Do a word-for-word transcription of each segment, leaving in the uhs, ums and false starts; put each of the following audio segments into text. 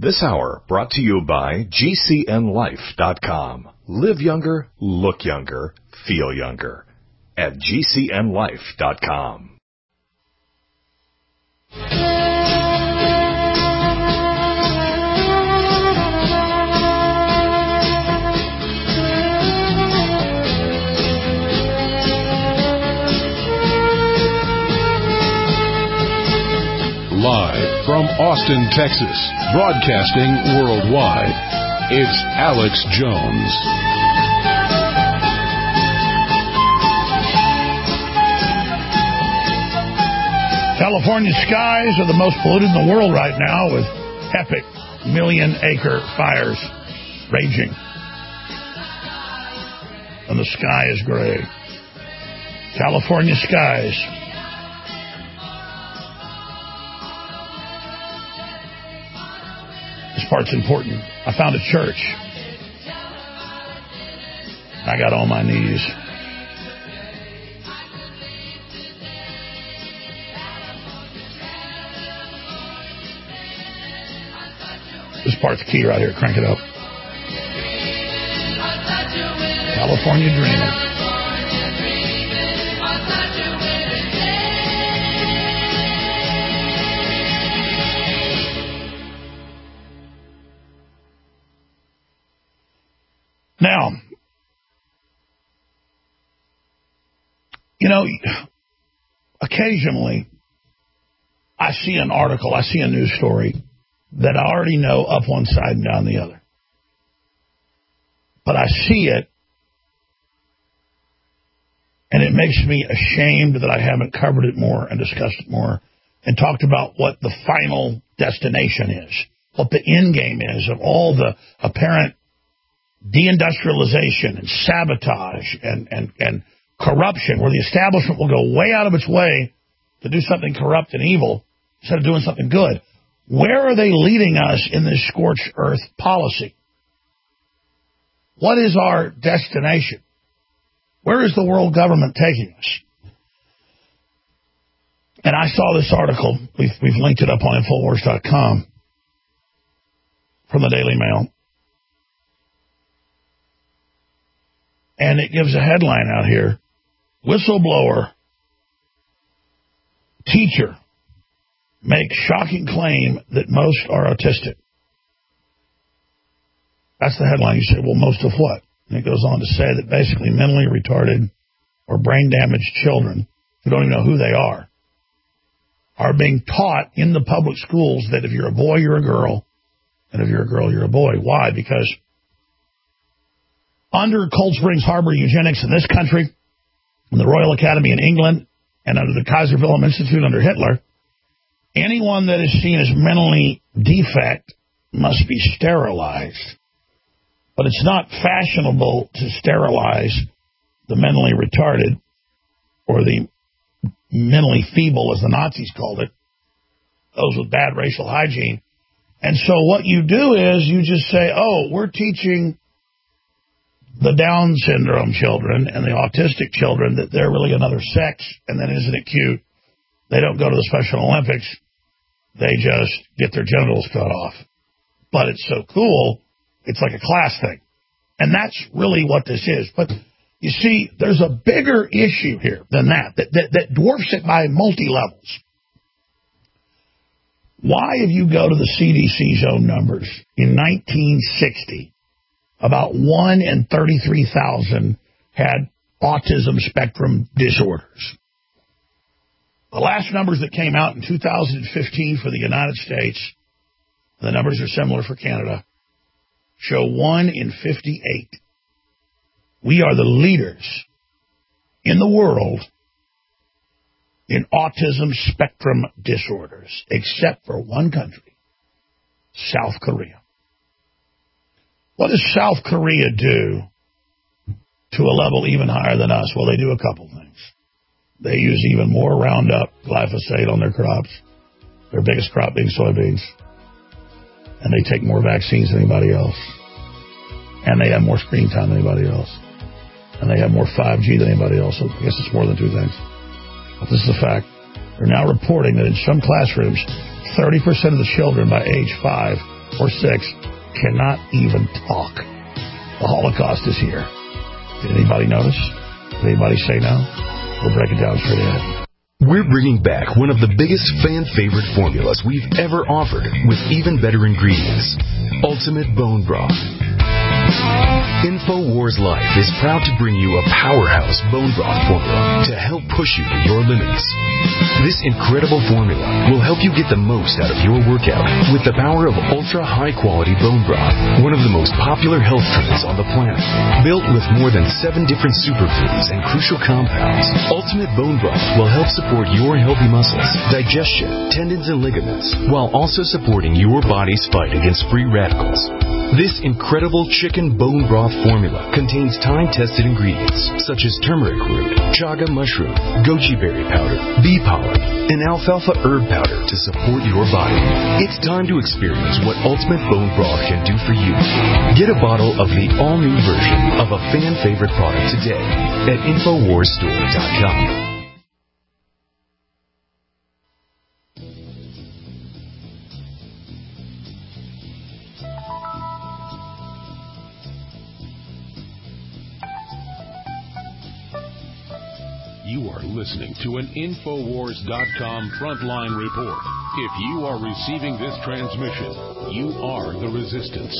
This hour brought to you by G C N life dot com. Live younger, look younger, feel younger at G C N life dot com. Live from Austin, Texas, broadcasting worldwide, it's Alex Jones. California skies are the most polluted in the world right now, with epic million-acre fires raging. And the sky is gray. California skies. This part's important. I found a church. I got on my knees. This part's key right here. Crank it up. California Dreaming. Now, you know, occasionally I see an article, I see a news story that I already know up one side and down the other. But I see it, and it makes me ashamed that I haven't covered it more and discussed it more and talked about what the final destination is, what the end game is of all the apparent deindustrialization and sabotage and, and, and corruption, where the establishment will go way out of its way to do something corrupt and evil instead of doing something good. Where are they leading us in this scorched earth policy? What is our destination? Where is the world government taking us? And I saw this article. We've, we've linked it up on Infowars dot com from the Daily Mail. And it gives a headline out here: whistleblower teacher makes shocking claim that most are autistic. That's the headline. You say, well, most of what? And it goes on to say that basically mentally retarded or brain damaged children who don't even know who they are are being taught in the public schools that if you're a boy, you're a girl, and if you're a girl, you're a boy. Why? Because under Cold Springs Harbor eugenics in this country, in the Royal Academy in England, and under the Kaiser Wilhelm Institute under Hitler, anyone that is seen as mentally defect must be sterilized. But it's not fashionable to sterilize the mentally retarded or the mentally feeble, as the Nazis called it, those with bad racial hygiene. And so what you do is you just say, oh, we're teaching the Down syndrome children and the autistic children that they're really another sex, and then isn't it cute? They don't go to the Special Olympics. They just get their genitals cut off. But it's so cool, it's like a class thing. And that's really what this is. But you see, there's a bigger issue here than that, that, that, that dwarfs it by multi-levels. Why, if you go to the C D C's own numbers, in nineteen sixty, about one in thirty-three thousand had autism spectrum disorders. The last numbers that came out in two thousand fifteen for the United States, the numbers are similar for Canada, show one in fifty-eight. We are the leaders in the world in autism spectrum disorders, except for one country, South Korea. What does South Korea do to a level even higher than us? Well, they do a couple things. They use even more Roundup, glyphosate on their crops, their biggest crop being soybeans. And they take more vaccines than anybody else. And they have more screen time than anybody else. And they have more five G than anybody else. So I guess it's more than two things. But this is a fact. They're now reporting that in some classrooms, thirty percent of the children by age five or six cannot even talk. The Holocaust is here. Did anybody notice? Did anybody say no? We'll break it down straight ahead. We're bringing back one of the biggest fan-favorite formulas we've ever offered with even better ingredients. Ultimate Bone Broth. InfoWars Life is proud to bring you a powerhouse bone broth formula to help push you to your limits. This incredible formula will help you get the most out of your workout with the power of ultra-high-quality bone broth, one of the most popular health trends on the planet. Built with more than seven different superfoods and crucial compounds, Ultimate Bone Broth will help support your healthy muscles, digestion, tendons, and ligaments, while also supporting your body's fight against free radicals. This incredible chicken bone broth formula contains time-tested ingredients such as turmeric root, chaga mushroom, goji berry powder, bee pollen, and alfalfa herb powder to support your body. It's time to experience what Ultimate Bone Broth can do for you. Get a bottle of the all-new version of a fan-favorite product today at Infowars Store dot com. You are listening to an Infowars dot com frontline report. If you are receiving this transmission, you are the resistance.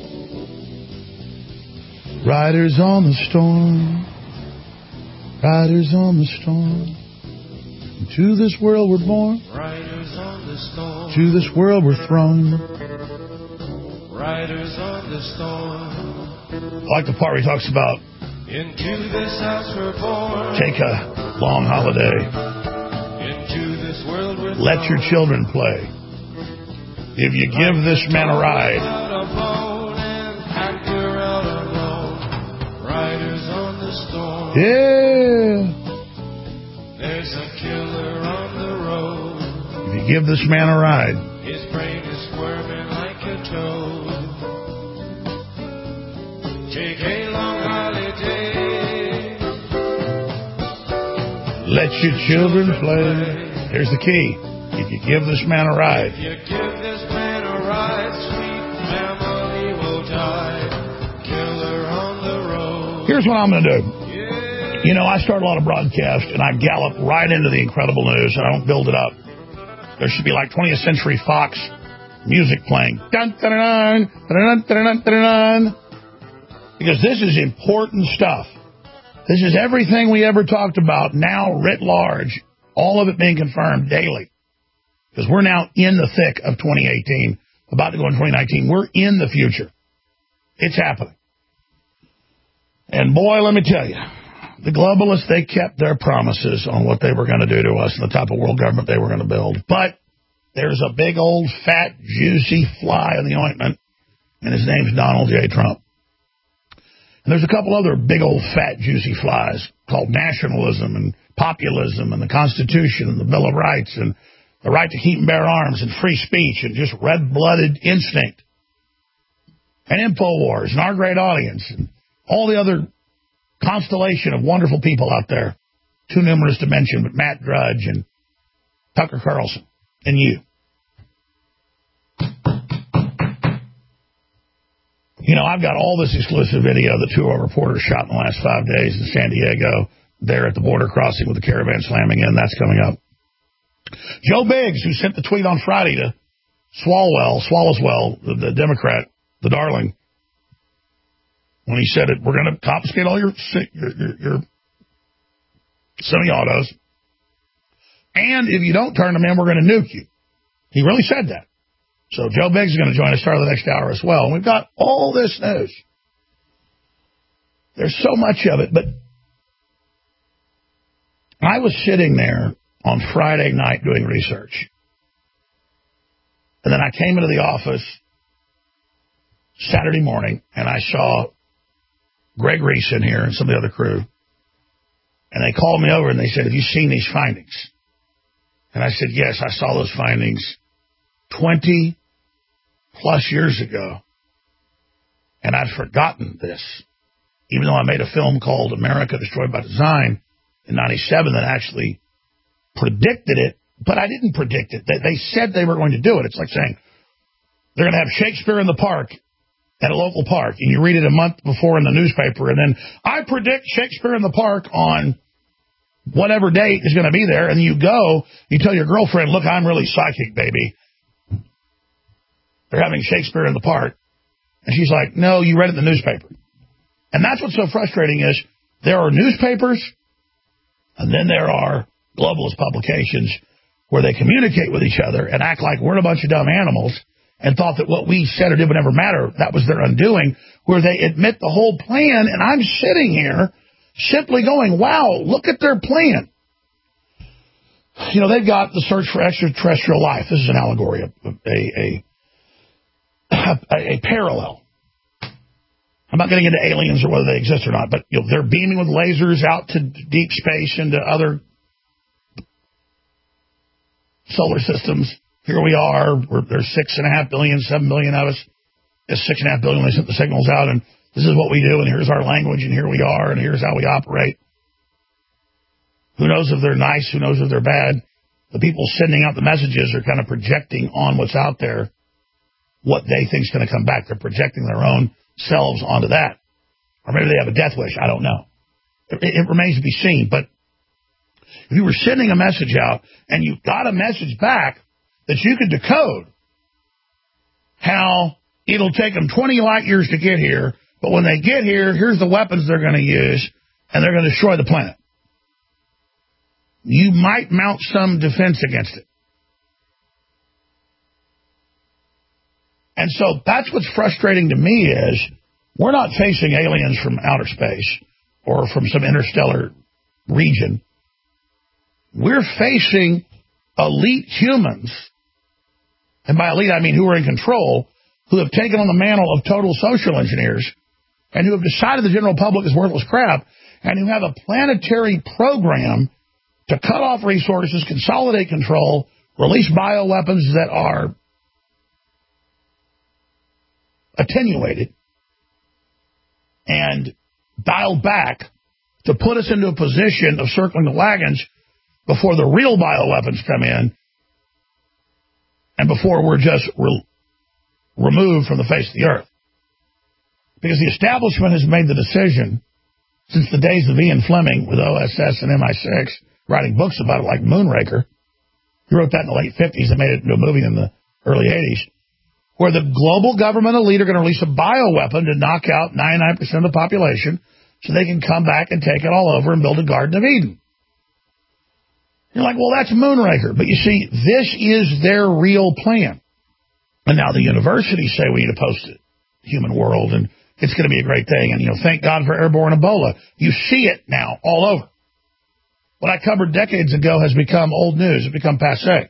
Riders on the storm, riders on the storm. To this world we're born, riders on the storm. To this world we're thrown, riders on the storm. I like the part where he talks about into this house we're born. Take a long holiday. Into this world we're Let your children play. If you give this man a ride. Riders on the storm. Yeah. There's a killer on the road. If you give this man a ride. His brain is squirming like a toad. Take a long holiday. Let your children play. Here's the key. If you give this man a ride. If you give this man a ride, sweet family will die. Killer on the road. Here's what I'm going to do. You know, I start a lot of broadcasts, and I gallop right into the incredible news, and I don't build it up. There should be like twentieth Century Fox music playing. Dun, dun, dun, dun, dun, dun, dun, dun. Because this is important stuff. This is everything we ever talked about now writ large, all of it being confirmed daily. Because we're now in the thick of twenty eighteen, about to go in twenty nineteen. We're in the future. It's happening. And boy, let me tell you, the globalists, they kept their promises on what they were going to do to us and the type of world government they were going to build. But there's a big old fat, juicy fly in the ointment, and his name's Donald J. Trump. And there's a couple other big old fat juicy flies called nationalism and populism and the Constitution and the Bill of Rights and the right to keep and bear arms and free speech and just red-blooded instinct and InfoWars and our great audience and all the other constellation of wonderful people out there. Too numerous to mention, but Matt Drudge and Tucker Carlson and you. You know, I've got all this exclusive video that two of our reporters shot in the last five days in San Diego, there at the border crossing with the caravan slamming in. That's coming up. Joe Biggs, who sent the tweet on Friday to Swalwell, Swallowswell, the, the Democrat, the darling, when he said it, we're going to confiscate all your, your, your, your semi-autos, and if you don't turn them in, we're going to nuke you. He really said that. So Joe Biggs is going to join us start of the next hour as well. And we've got all this news. There's so much of it, but I was sitting there on Friday night doing research. And then I came into the office Saturday morning, and I saw Greg Reese in here and some of the other crew. And they called me over, and they said, have you seen these findings? And I said, yes, I saw those findings twenty plus years ago, and I'd forgotten this, even though I made a film called America Destroyed by Design in ninety-seven that actually predicted it, but I didn't predict it. They, they said they were going to do it. It's like saying, they're going to have Shakespeare in the Park at a local park, and you read it a month before in the newspaper, and then I predict Shakespeare in the Park on whatever date is going to be there, and you go, you tell your girlfriend, look, I'm really psychic, baby. They're having Shakespeare in the Park. And she's like, no, you read it in the newspaper. And that's what's so frustrating is there are newspapers, and then there are globalist publications where they communicate with each other and act like we're a bunch of dumb animals and thought that what we said or did would never matter. That was their undoing, where they admit the whole plan, and I'm sitting here simply going, wow, look at their plan. You know, they've got the search for extraterrestrial life. This is an allegory, a, a, a, a parallel. I'm not getting into aliens or whether they exist or not, but you know, they're beaming with lasers out to deep space into other solar systems. Here we are. We're, there's six and a half billion, seven billion of us. It's six and a half billion when they sent the signals out, and this is what we do, and here's our language, and here we are, and here's how we operate. Who knows if they're nice? Who knows if they're bad? The people sending out the messages are kind of projecting on what's out there what they think is going to come back. They're projecting their own selves onto that. Or maybe they have a death wish. I don't know. It, it remains to be seen. But if you were sending a message out and you got a message back that you could decode how it'll take them twenty light years to get here, but when they get here, here's the weapons they're going to use, and they're going to destroy the planet. You might mount some defense against it. And so that's what's frustrating to me is we're not facing aliens from outer space or from some interstellar region. We're facing elite humans, and by elite I mean who are in control, who have taken on the mantle of total social engineers and who have decided the general public is worthless crap and who have a planetary program to cut off resources, consolidate control, release bioweapons that are attenuated and dialed back to put us into a position of circling the wagons before the real bioweapons come in and before we're just re- removed from the face of the earth. Because the establishment has made the decision since the days of Ian Fleming with O S S and M I six, writing books about it like Moonraker. He wrote that in the late fifties and made it into a movie in the early eighties, where the global government elite are going to release a bioweapon to knock out ninety-nine percent of the population so they can come back and take it all over and build a Garden of Eden. You're like, well, that's Moonraker. But you see, this is their real plan. And now the universities say we need a post-human world, and it's going to be a great thing. And, you know, thank God for airborne Ebola. You see it now all over. What I covered decades ago has become old news. It's become passé.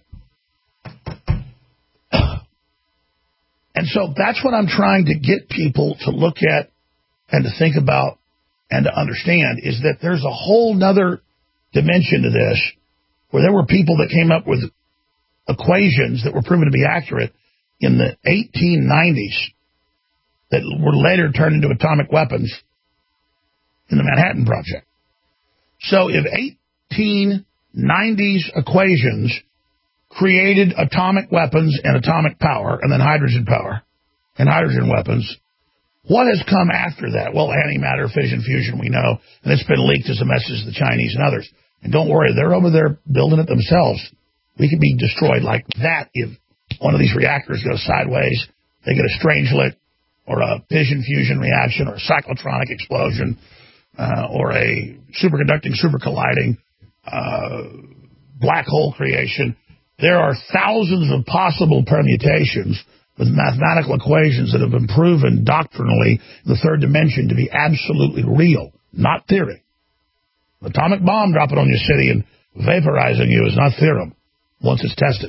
And so that's what I'm trying to get people to look at and to think about and to understand, is that there's a whole nother dimension to this, where there were people that came up with equations that were proven to be accurate in the eighteen nineties that were later turned into atomic weapons in the Manhattan Project. So if eighteen nineties equations created atomic weapons and atomic power and then hydrogen power and hydrogen weapons, what has come after that? Well, antimatter, fission, fusion, we know, and it's been leaked as a message to the Chinese and others. And don't worry, they're over there building it themselves. We could be destroyed like that if one of these reactors goes sideways, they get a strangelet or a fission fusion reaction or a cyclotronic explosion uh, or a superconducting, supercolliding uh, black hole creation. There are thousands of possible permutations with mathematical equations that have been proven doctrinally in the third dimension to be absolutely real, not theory. Atomic bomb dropping on your city and vaporizing you is not theorem once it's tested.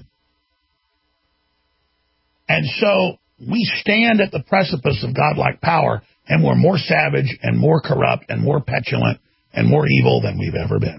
And so we stand at the precipice of godlike power, and we're more savage and more corrupt and more petulant and more evil than we've ever been.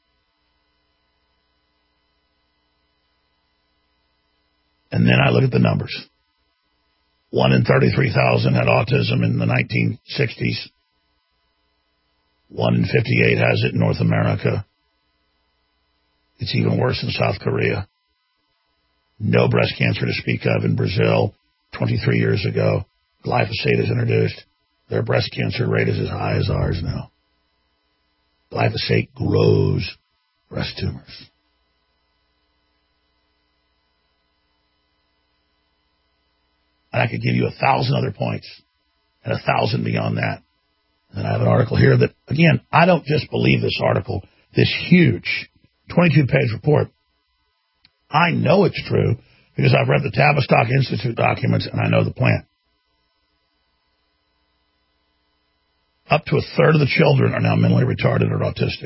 And then I look at the numbers. One in thirty-three thousand had autism in the nineteen sixties. One in fifty-eight has it in North America. It's even worse in South Korea. No breast cancer to speak of in Brazil. twenty-three years ago, glyphosate is introduced. Their breast cancer rate is as high as ours now. Glyphosate grows breast tumors. And I could give you a thousand other points and a thousand beyond that. And I have an article here that, again, I don't just believe this article, this huge twenty-two page report. I know it's true because I've read the Tavistock Institute documents and I know the plan. Up to a third of the children are now mentally retarded or autistic.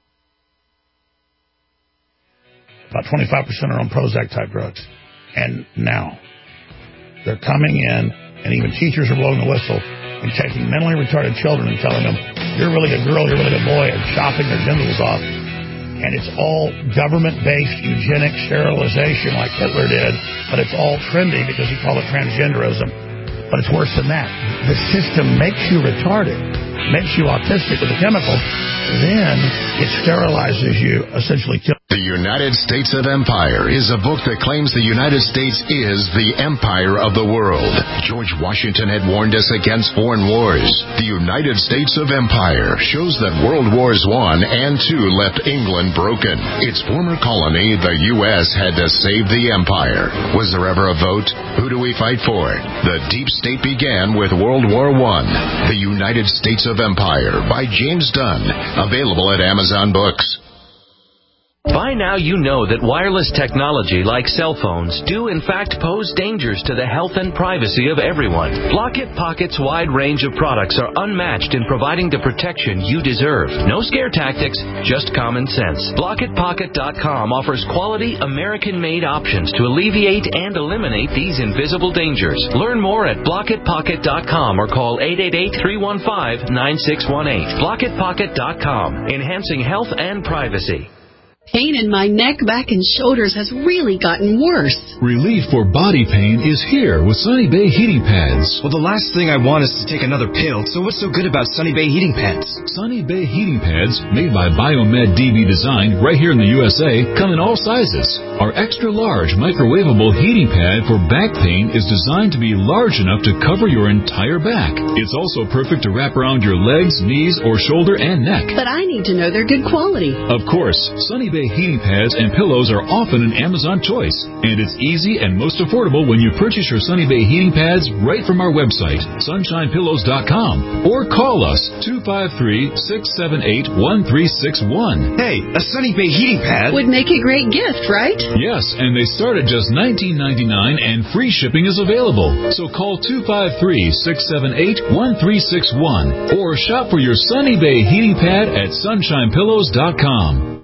About twenty-five percent are on Prozac-type drugs. And now they're coming in, and even teachers are blowing the whistle and taking mentally retarded children and telling them, you're really a girl, you're really a boy, and chopping their genitals off. And it's all government-based eugenic sterilization like Hitler did, but it's all trendy because he called it transgenderism. But it's worse than that. The system makes you retarded, makes you autistic with the chemical, then it sterilizes you, essentially kills. The United States of Empire is a book that claims the United States is the empire of the world. George Washington had warned us against foreign wars. The United States of Empire shows that World Wars One and Two left England broken. Its former colony, the U S, had to save the empire. Was there ever a vote? Who do we fight for? The deep state began with World War One. The United States of Empire by James Dunn. Available at Amazon Books. By now you know that wireless technology like cell phones do in fact pose dangers to the health and privacy of everyone. Blockit Pocket's wide range of products are unmatched in providing the protection you deserve. No scare tactics, just common sense. Blockit Pocket dot com offers quality American-made options to alleviate and eliminate these invisible dangers. Learn more at Blockit Pocket dot com or call eight eight eight, three one five, nine six one eight. Blockit Pocket dot com, enhancing health and privacy. Pain in my neck, back, and shoulders has really gotten worse. Relief for body pain is here with Sunny Bay heating pads. Well, the last thing I want is to take another pill, so what's so good about Sunny Bay heating pads? Sunny Bay heating pads, made by Biomed D B Design right here in the U S A, come in all sizes. Our extra large microwavable heating pad for back pain is designed to be large enough to cover your entire back. It's also perfect to wrap around your legs, knees, or shoulder and neck. But I need to know they're good quality. Of course, Sunny Bay heating pads and pillows are often an Amazon choice, and it's easy and most affordable when you purchase your Sunny Bay heating pads right from our website, sunshine pillows dot com, or call us two five three, six seven eight, one three six one. Hey, a Sunny Bay heating pad would make a great gift, right? Yes, and they start at just nineteen ninety-nine, and free shipping is available. So call two five three, six seven eight, one three six one or shop for your Sunny Bay heating pad at sunshine pillows dot com.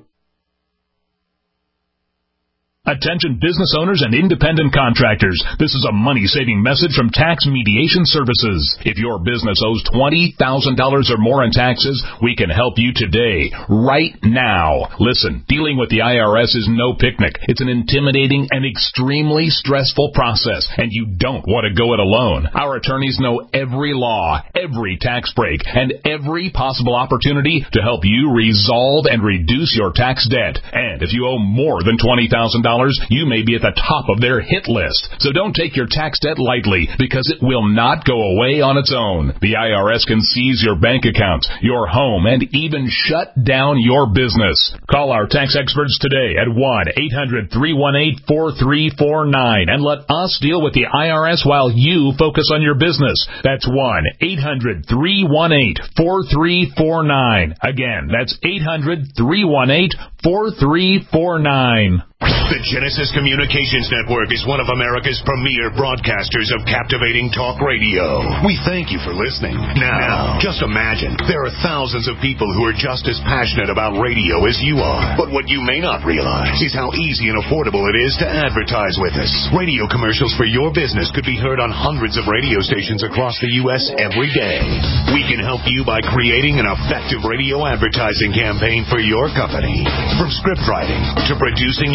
Attention business owners and independent contractors. This is a money-saving message from Tax Mediation Services. If your business owes twenty thousand dollars or more in taxes, we can help you today, right now. Listen, dealing with the I R S is no picnic. It's an intimidating and extremely stressful process, and you don't want to go it alone. Our attorneys know every law, every tax break, and every possible opportunity to help you resolve and reduce your tax debt. And if you owe more than twenty thousand dollars, you may be at the top of their hit list. So don't take your tax debt lightly, because it will not go away on its own. The I R S can seize your bank accounts, your home, and even shut down your business. Call our tax experts today at one eight hundred, three one eight, four three four nine and let us deal with the I R S while you focus on your business. That's one eight hundred, three one eight, four three four nine. Again, that's eight hundred, three one eight, four three four nine. The Genesis Communications Network is one of America's premier broadcasters of captivating talk radio. We thank you for listening. Now, just imagine, there are thousands of people who are just as passionate about radio as you are. But what you may not realize is how easy and affordable it is to advertise with us. Radio commercials for your business could be heard on hundreds of radio stations across the U S every day. We can help you by creating an effective radio advertising campaign for your company. From script writing to producing your commercials,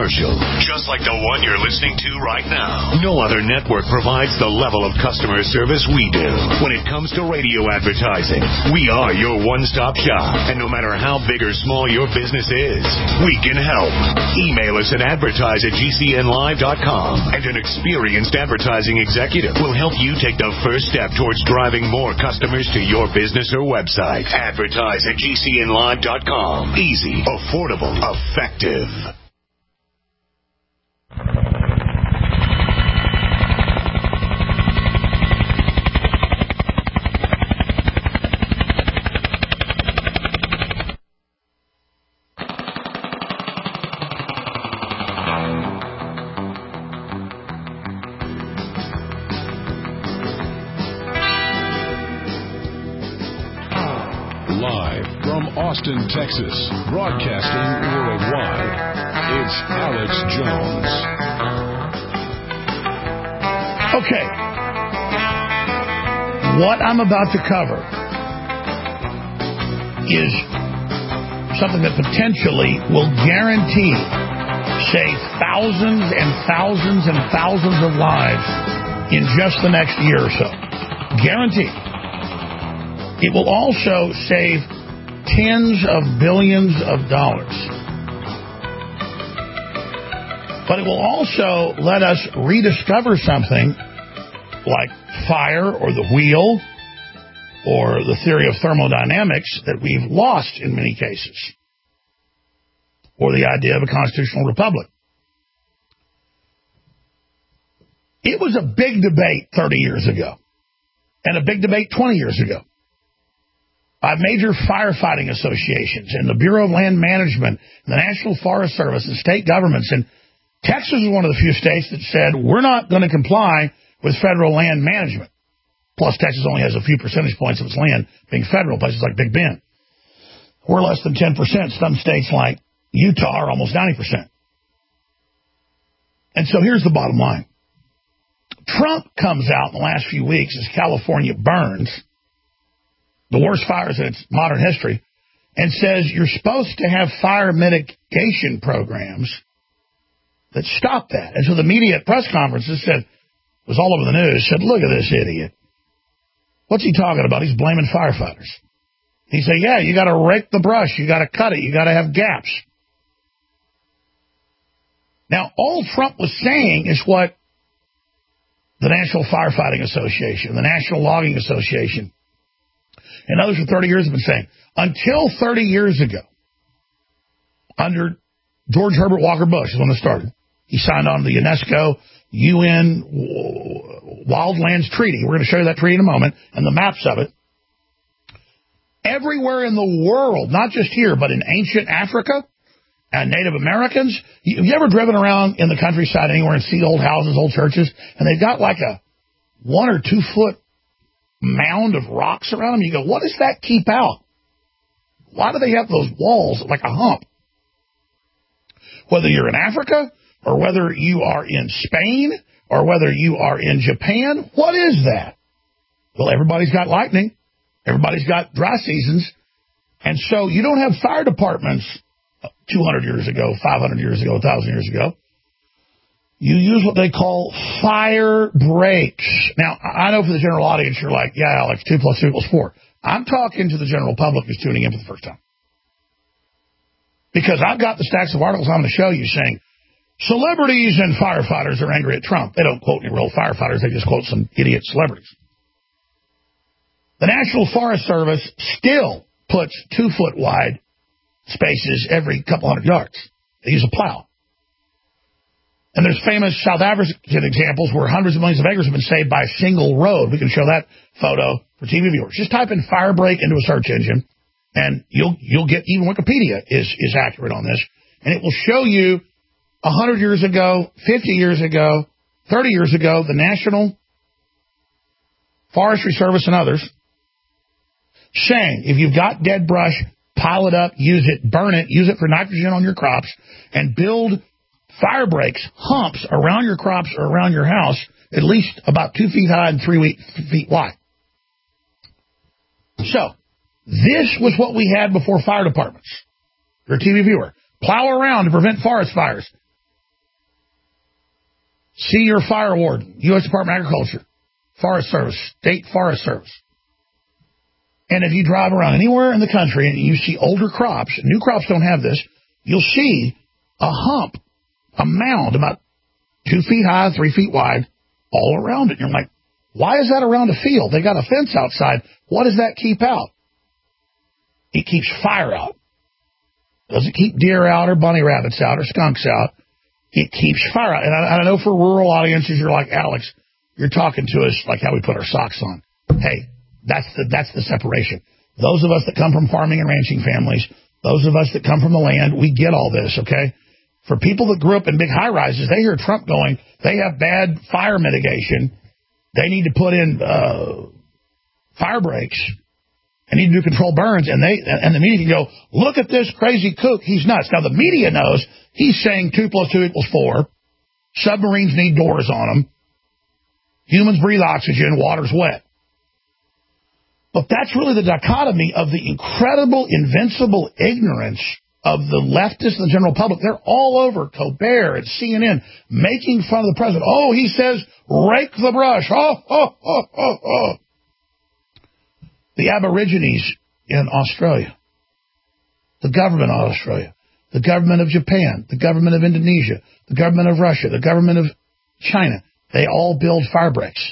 commercial, just like the one you're listening to right now. No other network provides the level of customer service we do. When it comes to radio advertising, we are your one-stop shop. And no matter how big or small your business is, we can help. Email us at advertise at g c n live dot com, and an experienced advertising executive will help you take the first step towards driving more customers to your business or website. Advertise at g c n live dot com. Easy, affordable, effective. Austin, Texas, broadcasting worldwide, it's Alex Jones. Okay. What I'm about to cover is something that potentially will guarantee save thousands and thousands and thousands of lives in just the next year or so. Guaranteed. It will also save tens of billions of dollars. But it will also let us rediscover something like fire or the wheel or the theory of thermodynamics that we've lost in many cases, or the idea of a constitutional republic. It was a big debate thirty years ago and a big debate twenty years ago by major firefighting associations and the Bureau of Land Management and the National Forest Service and state governments. And Texas is one of the few states that said, we're not going to comply with federal land management. Plus, Texas only has a few percentage points of its land being federal, places like Big Bend. We're less than ten percent. Some states like Utah are almost ninety percent. And so here's the bottom line. Trump comes out in the last few weeks as California burns, the worst fires in its modern history, and says you're supposed to have fire mitigation programs that stop that. And so the media at press conferences said, it was all over the news, said, look at this idiot. What's he talking about? He's blaming firefighters. He said, yeah, you got to rake the brush, you got to cut it, you got to have gaps. Now, all Trump was saying is what the National Firefighting Association, the National Logging Association, and others for thirty years have been saying. Until thirty years ago, under George Herbert Walker Bush is when it started. He signed on to the UNESCO U N Wildlands Treaty. We're going to show you that treaty in a moment and the maps of it. Everywhere in the world, not just here, but in ancient Africa and Native Americans. Have you ever driven around in the countryside anywhere and see old houses, old churches, and they've got like a one or two foot mound of rocks around them? You go, what does that keep out? Why do they have those walls like a hump? Whether you're in Africa or whether you are in Spain or whether you are in Japan, what is that? Well, everybody's got lightning. Everybody's got dry seasons. And so you don't have fire departments two hundred years ago, five hundred years ago, one thousand years ago. You use what they call fire breaks. Now, I know for the general audience, you're like, yeah, Alex, two plus two equals four. I'm talking to the general public who's tuning in for the first time. Because I've got the stacks of articles I'm going to show you saying, celebrities and firefighters are angry at Trump. They don't quote any real firefighters. They just quote some idiot celebrities. The National Forest Service still puts two-foot wide spaces every couple hundred yards. They use a plow. And there's famous South African examples where hundreds of millions of acres have been saved by a single road. We can show that photo for T V viewers. Just type in fire break into a search engine, and you'll you'll get, even Wikipedia is, is accurate on this. And it will show you one hundred years ago, fifty years ago, thirty years ago, the National Forestry Service and others saying, if you've got dead brush, pile it up, use it, burn it, use it for nitrogen on your crops, and build fire breaks, humps around your crops or around your house, at least about two feet high and three feet wide. So, this was what we had before fire departments. You're a T V viewer. Plow around to prevent forest fires. See your fire warden, U S Department of Agriculture, Forest Service, State Forest Service. And if you drive around anywhere in the country and you see older crops, new crops don't have this, you'll see a hump, a mound about two feet high, three feet wide, all around it. And you're like, why is that around a field? They got a fence outside. What does that keep out? It keeps fire out. Doesn't keep deer out or bunny rabbits out or skunks out. It keeps fire out. And I, I know for rural audiences, you're like, Alex, you're talking to us like how we put our socks on. Hey, that's the that's the separation. Those of us that come from farming and ranching families, those of us that come from the land, we get all this, okay? For people that grew up in big high-rises, they hear Trump going, they have bad fire mitigation. They need to put in uh, fire breaks. They need to do controlled burns. And they and the media can go, look at this crazy kook. He's nuts. Now, the media knows he's saying two plus two equals four. Submarines need doors on them. Humans breathe oxygen. Water's wet. But that's really the dichotomy of the incredible, invincible ignorance of the leftists and the general public. They're all over Colbert and C N N making fun of the president. Oh, he says, rake the brush. Oh, oh, oh, oh, oh. The Aborigines in Australia, the government of Australia, the government of Japan, the government of Indonesia, the government of Russia, the government of China, they all build fire breaks.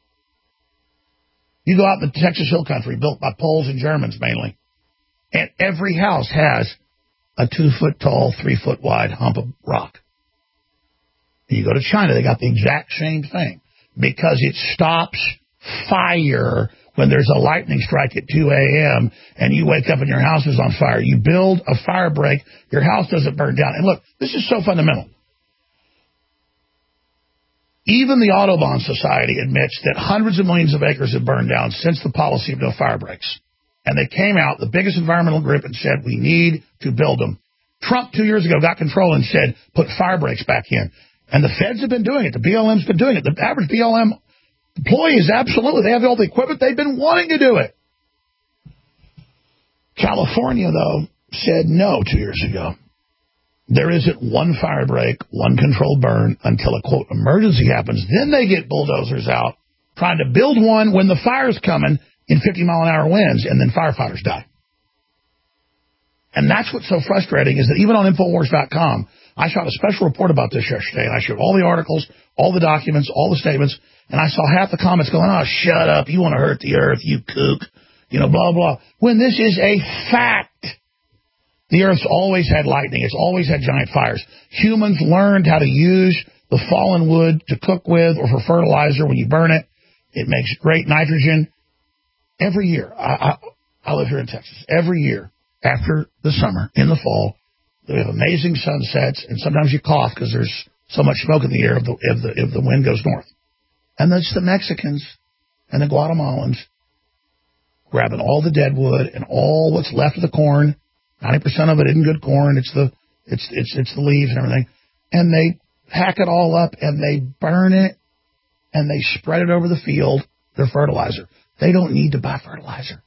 You go out in the Texas Hill Country, built by Poles and Germans mainly, and every house has a two-foot-tall, three-foot-wide hump of rock. You go to China, they got the exact same thing because it stops fire when there's a lightning strike at two a.m. and you wake up and your house is on fire. You build a fire break, your house doesn't burn down. And look, this is so fundamental. Even the Audubon Society admits that hundreds of millions of acres have burned down since the policy of no fire breaks. And they came out, the biggest environmental group, and said, we need to build them. Trump, two years ago, got control and said, put fire breaks back in. And the feds have been doing it. The B L M's been doing it. The average B L M employee is absolutely, they have all the equipment. They've been wanting to do it. California, though, said no two years ago. There isn't one fire break, one controlled burn until a, quote, emergency happens. Then they get bulldozers out trying to build one when the fire's coming in fifty mile an hour winds, and then firefighters die. And that's what's so frustrating is that even on Infowars dot com, I shot a special report about this yesterday, and I showed all the articles, all the documents, all the statements, and I saw half the comments going, oh, shut up, you want to hurt the earth, you kook, you know, blah, blah, when this is a fact. The earth's always had lightning. It's always had giant fires. Humans learned how to use the fallen wood to cook with or for fertilizer when you burn it. It makes great nitrogen. Every year, I, I, I live here in Texas, every year after the summer, in the fall, we have amazing sunsets, and sometimes you cough because there's so much smoke in the air if the, if the, if the wind goes north. And that's the Mexicans and the Guatemalans grabbing all the dead wood and all what's left of the corn. ninety percent of it isn't good corn. It's the, it's, it's, it's the leaves and everything. And they hack it all up and they burn it and they spread it over the field. They're fertilizer. They don't need to buy fertilizer.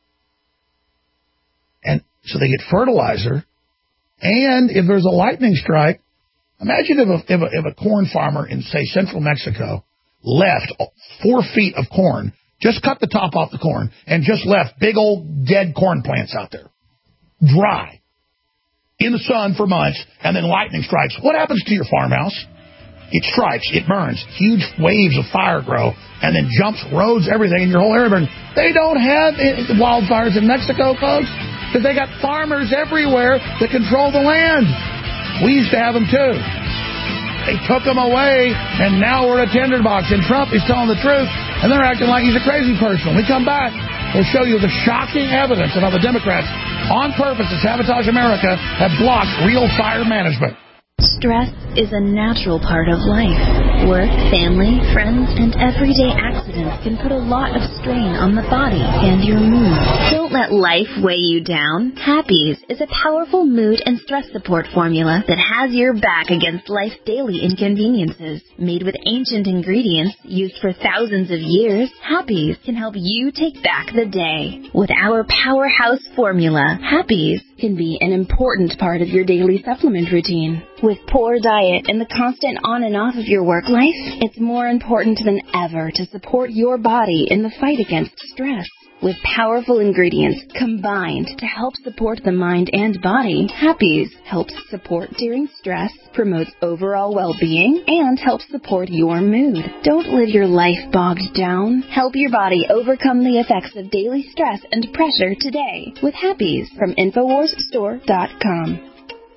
And so they get fertilizer. And if there's a lightning strike, imagine if a, if a, if a corn farmer in, say, central Mexico left four feet of corn, just cut the top off the corn, and just left big old dead corn plants out there, dry, in the sun for months, and then lightning strikes. What happens to your farmhouse? It strikes, it burns, huge waves of fire grow, and then jumps roads, everything, and your whole area burns. They don't have wildfires in Mexico, folks, because they got farmers everywhere that control the land. We used to have them, too. They took them away, and now we're a tinderbox, and Trump is telling the truth, and they're acting like he's a crazy person. When we come back, we'll show you the shocking evidence of how the Democrats, on purpose to sabotage America, have blocked real fire management. Stress is a natural part of life. Work, family, friends, and everyday accidents can put a lot of strain on the body and your mood. Don't Don't let life weigh you down. Happies is a powerful mood and stress support formula that has your back against life's daily inconveniences. Made with ancient ingredients used for thousands of years, Happies can help you take back the day. With our powerhouse formula, Happies can be an important part of your daily supplement routine. With poor diet and the constant on and off of your work life, it's more important than ever to support your body in the fight against stress. With powerful ingredients combined to help support the mind and body, Happies helps support during stress, promotes overall well-being, and helps support your mood. Don't live your life bogged down. Help your body overcome the effects of daily stress and pressure today with Happies from Infowars Store dot com.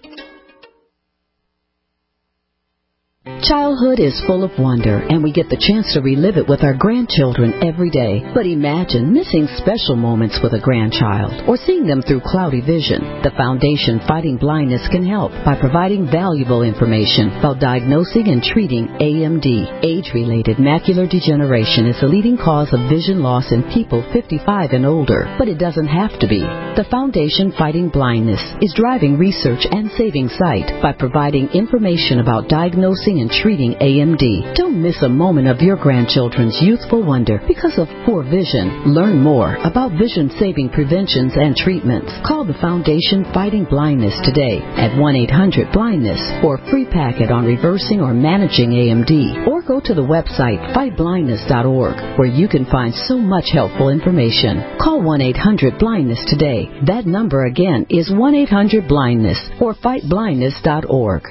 Childhood is full of wonder, and we get the chance to relive it with our grandchildren every day. But imagine missing special moments with a grandchild or seeing them through cloudy vision. The Foundation Fighting Blindness can help by providing valuable information about diagnosing and treating A M D. Age-related macular degeneration is the leading cause of vision loss in people fifty-five and older, but it doesn't have to be. The Foundation Fighting Blindness is driving research and saving sight by providing information about diagnosing and treating A M D. Don't miss a moment of your grandchildren's youthful wonder because of poor vision. Learn more about vision-saving preventions and treatments. Call the Foundation Fighting Blindness today at one eight hundred blindness for a free packet on reversing or managing A M D. Or go to the website fight blindness dot org where you can find so much helpful information. Call one eight hundred blindness today. That number again is one eight hundred blindness or fight blindness dot org.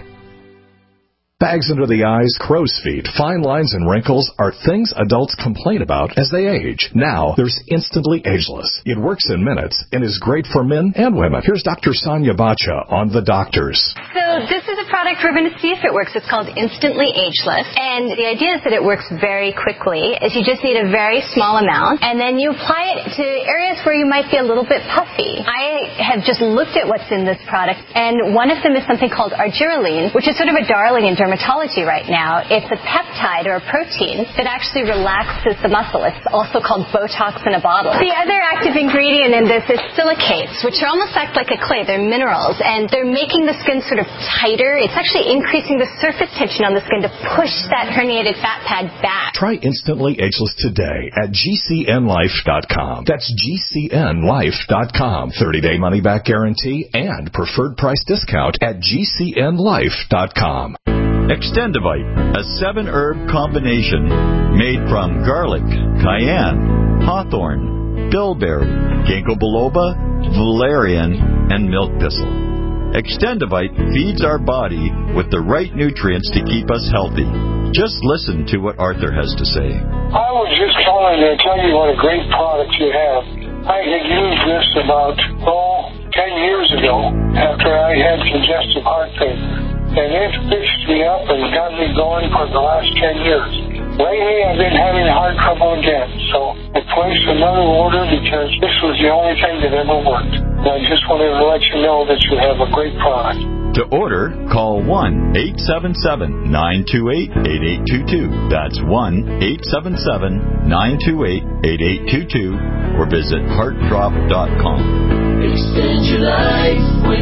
Bags under the eyes, crow's feet, fine lines, and wrinkles are things adults complain about as they age. Now, there's Instantly Ageless. It works in minutes and is great for men and women. Here's Doctor Sonia Bacha on The Doctors. So this is a product we're going to see if it works. It's called Instantly Ageless. And the idea is that it works very quickly. Is you just need a very small amount, and then you apply it to areas where you might be a little bit puffy. I have just looked at what's in this product, and one of them is something called argireline, which is sort of a darling in dermatology right now. It's a peptide or a protein that actually relaxes the muscle. It's also called Botox in a bottle. The other active ingredient in this is silicates, which are almost act like a clay. They're minerals, and they're making the skin sort of tighter. It's actually increasing the surface tension on the skin to push that herniated fat pad back. Try Instantly Ageless today at G C N life dot com. That's G C N life dot com. thirty-day money-back guarantee and preferred price discount at G C N life dot com. Extendivite, a seven-herb combination made from garlic, cayenne, hawthorn, bilberry, ginkgo biloba, valerian, and milk thistle. Extendivite feeds our body with the right nutrients to keep us healthy. Just listen to what Arthur has to say. I was just calling to tell you what a great product you have. I had used this about, oh, ten years ago after I had congestive heart failure. And it fixed me up and got me going for the last ten years. Lately, I've been having heart trouble again, so I placed another order because this was the only thing that ever worked. And I just wanted to let you know that you have a great product. To order, call one eight seven seven, nine two eight, eight eight two two. That's one eight seven seven, nine two eight, eight eight two two or visit heart drop dot com. Extend your life with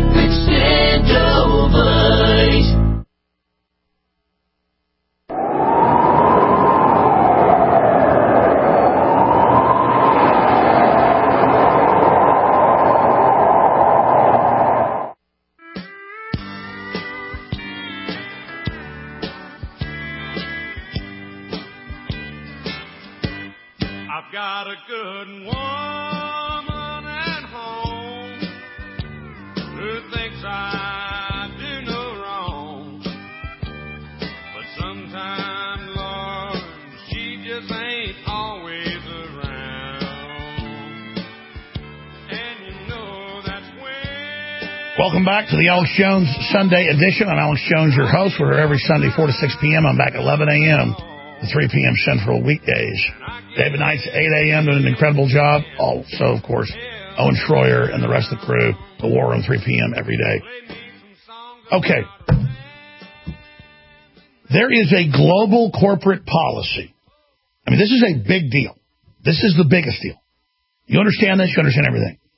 Extendovite. I've got a good woman at home who thinks I do no wrong. But sometimes, Lord, she just ain't always around. And you know that's when... Welcome back to the Alex Jones Sunday edition. I'm Alex Jones, your host. We're here every Sunday, four to six p.m. I'm back at eleven a.m. to three p.m. Central weekdays. David Knight's eight a.m. doing an incredible job. Also, of course, Owen Schroyer and the rest of the crew. The War Room, three p.m. every day. Okay. There is a global corporate policy. I mean, this is a big deal. This is the biggest deal. You understand this? You understand everything.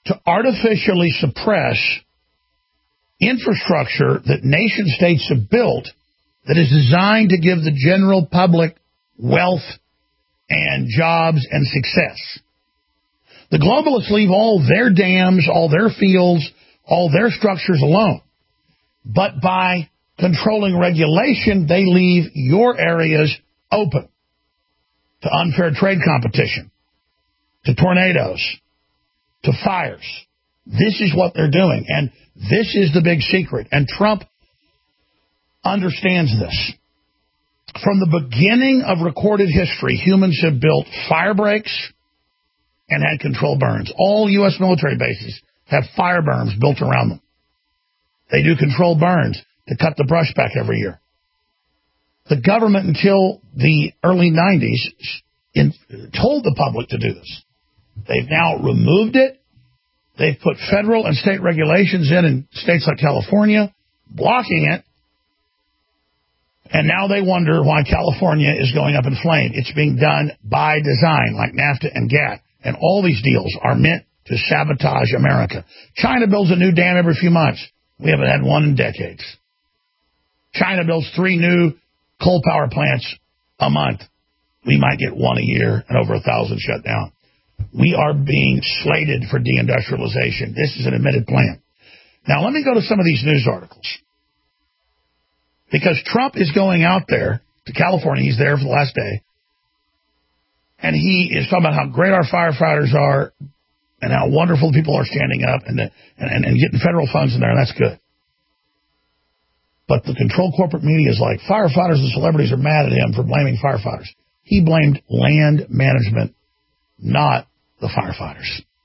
to artificially suppress infrastructure that nation states have built that is designed to give the general public wealth and jobs and success. The globalists leave all their dams, all their fields, all their structures alone. But by controlling regulation, they leave your areas open to unfair trade competition, to tornadoes, to fires. This is what they're doing, and this is the big secret. And Trump understands this. From the beginning of recorded history, humans have built fire breaks and had controlled burns. All U S military bases have fire berms built around them. They do controlled burns to cut the brush back every year. The government, until the early nineties, in, told the public to do this. They've now removed it. They've put federal and state regulations in in states like California, blocking it. And now they wonder why California is going up in flame. It's being done by design, like NAFTA and GATT. And all these deals are meant to sabotage America. China builds a new dam every few months. We haven't had one in decades. China builds three new coal power plants a month. We might get one a year and over a thousand shut down. We are being slated for deindustrialization. This is an admitted plan. Now, let me go to some of these news articles. Because Trump is going out there to California. He's there for the last day. And he is talking about how great our firefighters are and how wonderful people are standing up and, and, and, and getting federal funds in there, and that's good. But the controlled corporate media is like, firefighters and celebrities are mad at him for blaming firefighters. He blamed land management, not the firefighters.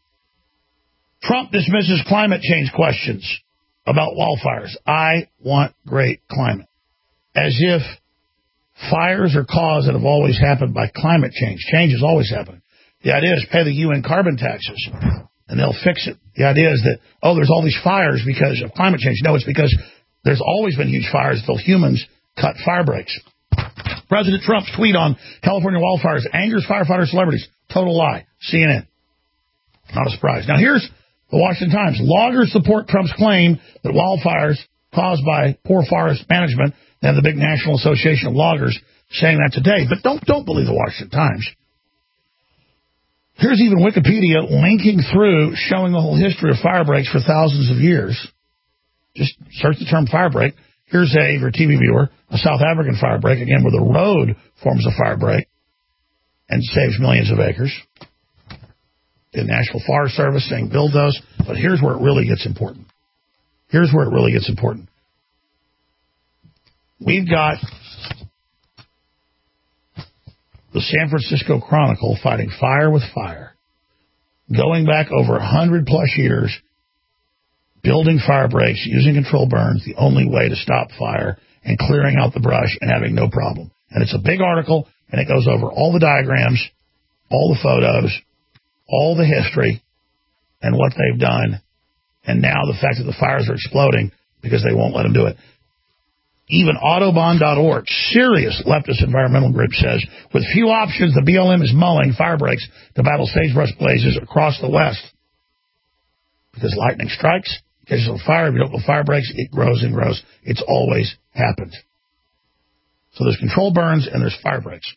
Trump dismisses climate change questions about wildfires. I want great climate. As if fires are caused that have always happened by climate change. Change is always happening. The idea is pay the U N carbon taxes, and they'll fix it. The idea is that, oh, there's all these fires because of climate change. No, it's because there's always been huge fires until humans cut fire breaks. President Trump's tweet on California wildfires angers firefighter celebrities. Total lie. C N N. Not a surprise. Now, here's the Washington Times. Loggers support Trump's claim that wildfires caused by poor forest management. They have the big National Association of Loggers saying that today. But don't don't believe the Washington Times. Here's even Wikipedia linking through, showing the whole history of fire breaks for thousands of years. Just search the term fire break. Here's a, for a T V viewer, a South African fire break, again, where the road forms a fire break and saves millions of acres. The National Forest Service saying build those. But here's where it really gets important. Here's where it really gets important. We've got the San Francisco Chronicle fighting fire with fire, going back over one hundred plus years, building fire breaks, using controlled burns, the only way to stop fire, and clearing out the brush and having no problem. And it's a big article, and it goes over all the diagrams, all the photos, all the history, and what they've done, and now the fact that the fires are exploding because they won't let them do it. Even Autobahn dot org, serious leftist environmental group, says, with few options, the B L M is mulling fire breaks to battle sagebrush blazes across the West. Because lightning strikes, catches on fire, if you don't go fire breaks, it grows and grows. It's always happened. So there's controlled burns and there's fire breaks.